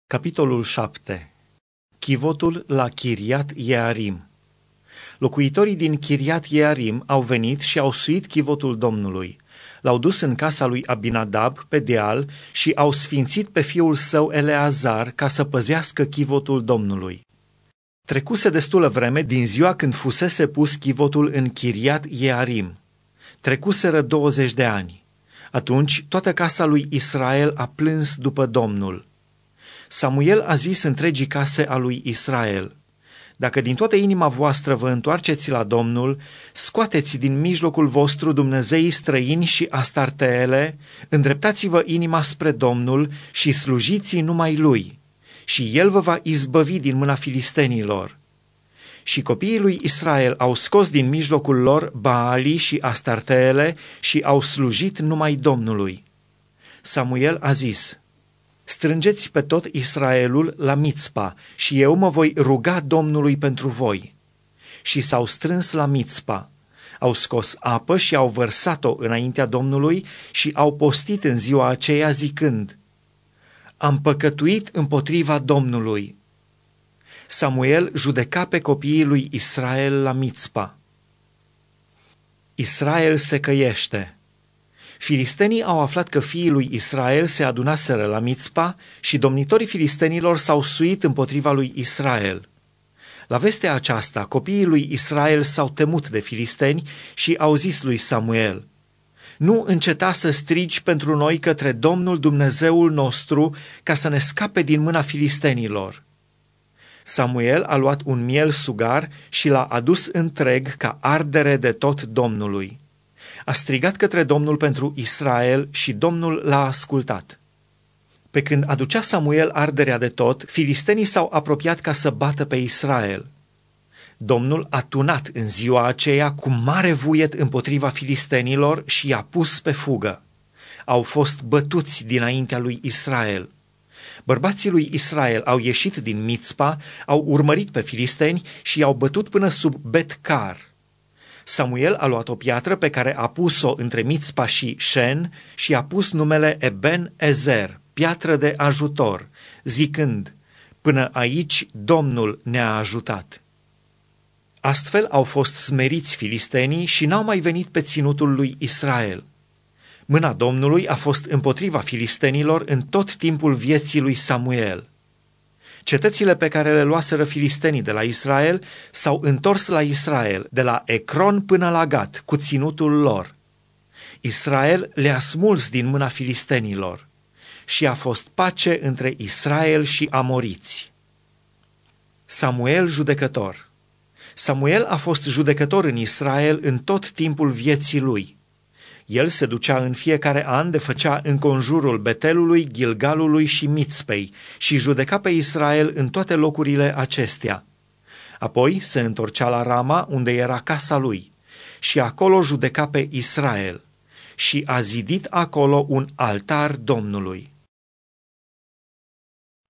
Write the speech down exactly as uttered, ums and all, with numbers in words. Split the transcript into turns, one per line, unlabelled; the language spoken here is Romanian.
Capitolul șapte. Chivotul la Chiriat Jearim. Locuitorii din Chiriat Jearim au venit și au suit chivotul Domnului. L-au dus în casa lui Abinadab pe deal și au sfințit pe fiul său Eleazar ca să păzească chivotul Domnului. Trecuse destulă vreme din ziua când fusese pus chivotul în Chiriat Jearim. Trecuseră douăzeci de ani. Atunci toată casa lui Israel a plâns după Domnul. Samuel a zis întregii case a lui Israel: dacă din toată inima voastră vă întoarceți la Domnul, scoateți din mijlocul vostru dumnezeii străini și astarteele, îndreptați-vă inima spre Domnul și slujiți numai Lui, și El vă va izbăvi din mâna filistenilor. Și copiii lui Israel au scos din mijlocul lor Baalii și astarteele și au slujit numai Domnului. Samuel a zis: strângeți pe tot Israelul la Mițpa și eu mă voi ruga Domnului pentru voi. Și s-au strâns la Mițpa, au scos apă și au vărsat-o înaintea Domnului și au postit în ziua aceea zicând: am păcătuit împotriva Domnului. Samuel judeca pe copiii lui Israel la Mițpa. Israel se căiește. Filistenii au aflat că fiii lui Israel se adunaseră la Mițpa și domnitorii filistenilor s-au suit împotriva lui Israel. La vestea aceasta, copiii lui Israel s-au temut de filisteni și au zis lui Samuel: nu înceta să strigi pentru noi către Domnul Dumnezeul nostru ca să ne scape din mâna filistenilor. Samuel a luat un miel sugar și l-a adus întreg ca ardere de tot Domnului. A strigat către Domnul pentru Israel și Domnul l-a ascultat. Pe când aducea Samuel arderea de tot, filistenii s-au apropiat ca să bată pe Israel. Domnul a tunat în ziua aceea cu mare vuiet împotriva filistenilor și i-a pus pe fugă. Au fost bătuți dinaintea lui Israel. Bărbații lui Israel au ieșit din Mițpa, au urmărit pe filisteni și i-au bătut până sub Bet-car. Samuel a luat o piatră pe care a pus-o între Mițpa și Șen și a pus numele Eben-Ezer, piatră de ajutor, zicând: până aici Domnul ne-a ajutat. Astfel au fost smeriți filistenii și n-au mai venit pe ținutul lui Israel. Mâna Domnului a fost împotriva filistenilor în tot timpul vieții lui Samuel. Cetățile pe care le luaseră filistenii de la Israel s-au întors la Israel, de la Ecron până la Gat, cu ținutul lor. Israel le-a smuls din mâna filistenilor și a fost pace între Israel și amoriți. Samuel judecător. Samuel a fost judecător în Israel în tot timpul vieții lui. El se ducea în fiecare an de făcea înconjurul Betelului, Gilgalului și Mițpei și judeca pe Israel în toate locurile acestea. Apoi se întorcea la Rama, unde era casa lui, și acolo judeca pe Israel și a zidit acolo un altar Domnului.